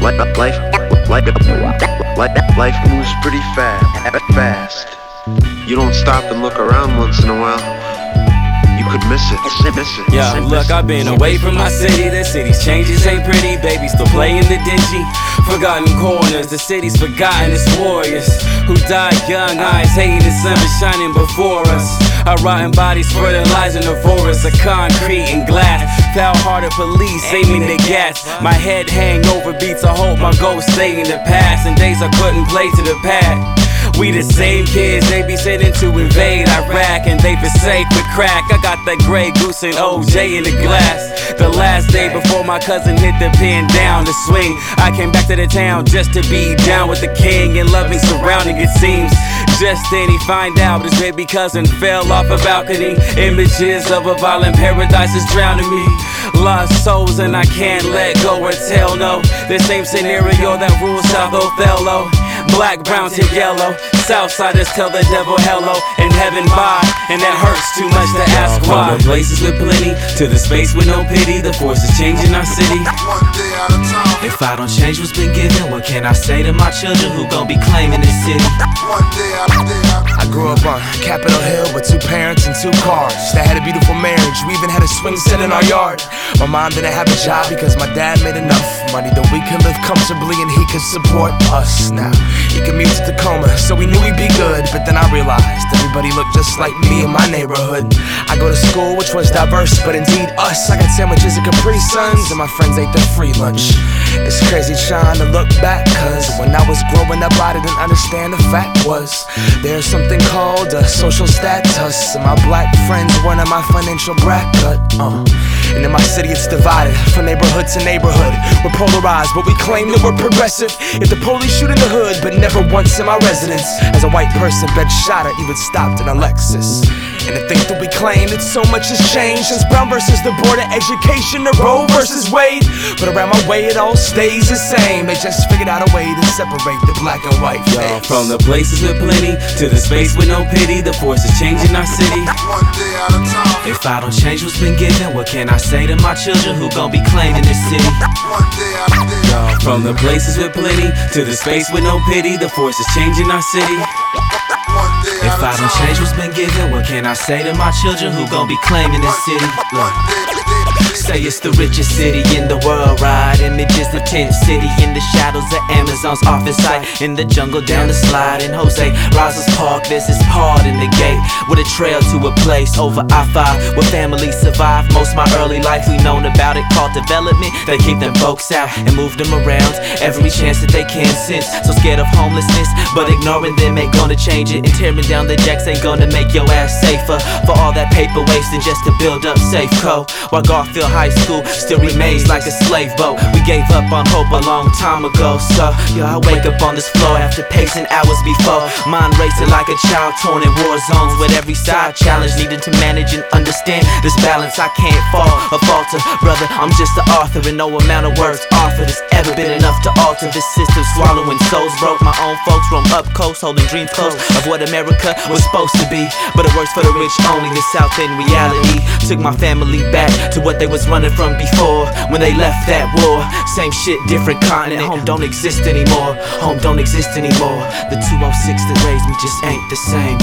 Life moves pretty fast. You don't stop and look around once in a while, you could miss it. Yeah, look, I've been away from my city. The city's changes ain't pretty. Baby still playing the dingy. Forgotten corners, the city's forgotten its warriors who died young, eyes hating the sun was shining before us. Our rotten bodies fertilizing the forest of concrete and glass. Foul-hearted police aiming the gas. My head hangover beats, I hope my ghost stay in the past. And days I couldn't play to the pad. We the same kids, they be sitting to invade Iraq, and they forsake with crack. I got that Grey Goose and OJ in the glass. The last day before my cousin hit the pin down to swing, I came back to the town just to be down with the king and loving surrounding, it seems. Just then he find out his baby cousin fell off a balcony. Images of a violent paradise is drowning me. Lost souls and I can't let go or tell no. The same scenario that rules South Othello. Black, brown to yellow. Southsiders tell the devil hello and heaven bye, and that hurts too much to ask why. From the places with plenty to the space with no pity, the force is changing our city. One day at a time. If I don't change what's been given, what can I say to my children who gon' be claiming this city? One day at a time. I grew up on Capitol Hill with 2 parents and 2 cars. They had a beautiful marriage, we even had a swing set in our yard. My mom didn't have a job because my dad made enough money that we could live comfortably and he could support us. Now, he commutes to Tacoma, so we knew we'd be good. But then I realized everybody looked just like me in my neighborhood. I go to school, which was diverse, but indeed us. I got sandwiches at Capri Suns, and my friends ate their free lunch. It's crazy trying to look back, cause when I was growing up I didn't understand the fact was there's something called a social status, and my black friends weren't in my financial bracket. And in my city it's divided from neighborhood to neighborhood. We're polarized, but we claim that we're progressive. If the police shoot in the hood, but never once in my residence. As a white person, been shot or even stopped in a Lexus. And to think that we claim that so much has changed since Brown versus the Board of Education or Roe versus Wade. But around my way it all stays the same. They just figured out a way to separate the black and white face. From the places with plenty to the space with no pity, the force is changing our city. One day at a time. If I don't change what's been given, what can I say to my children who gon' be claiming this city? One day at a time. From the places with plenty to the space with no pity, the force is changing our city. One day If at a I don't time. change what's been given, what can I say to my children who gon' be claiming this city? Look. Say it's the richest city in the world, right? Images of tent city in the shadows of Amazon's office site. In the jungle down the slide in Jose Rizal's Park, there's this part in the gate with a trail to a place over I-5 where families survive. Most my early life we known about it called development. They keep them folks out and move them around every chance that they can since. So scared of homelessness, but ignoring them ain't gonna change it. And tearing down the jacks ain't gonna make your ass safer. For all that paper wasting just to build up Safeco. While Garfield High School still remains like a slave boat. We gave up on hope a long time ago. So, yo, I wake up on this floor after pacing hours before. Mind racing like a child torn in war zones with every side challenge needing to manage and understand this balance. I can't fall or falter, brother, I'm just the author, and no amount of words offered has ever been enough to alter this system. Swallowing souls broke. My own folks roam up coast, holding dreams close of what America was supposed to be. But it works for the rich only. The South in reality took my family back to what they was running from before when they left that war. Same shit, different continent. Home don't exist anymore. Home don't exist anymore. The 206 that raised me just ain't the same,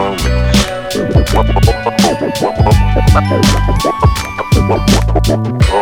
Hold the moment.